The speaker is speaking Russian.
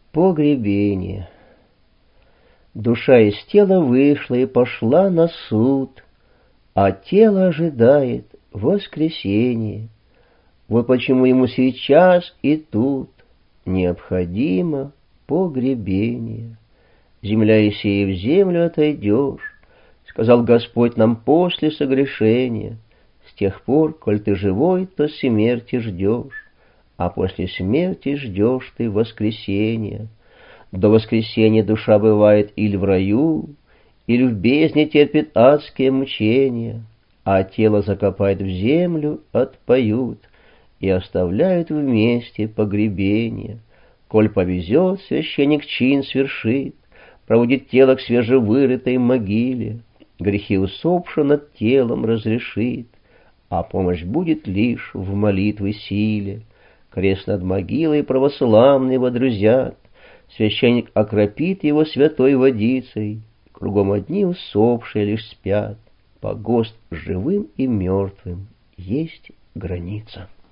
Погребение. Душа из тела вышла и пошла на суд, а тело ожидает воскресения. Вот почему ему сейчас и тут необходимо погребение. Земля и сея в землю отойдешь, сказал Господь нам после согрешения. С тех пор, коль ты живой, то смерти ждешь, а после смерти ждешь ты воскресения. До воскресения душа бывает или в раю, или в бездне терпит адские мучения, а тело закопают в землю, отпоют и оставляют вместе погребение. Коль повезет, священник чин свершит, проводит тело к свежевырытой могиле, грехи усопшего над телом разрешит, а помощь будет лишь в молитве силе. Крест над могилой православные водрузят, священник окропит его святой водицей, кругом одни усопшие лишь спят, погост живым и мертвым есть граница.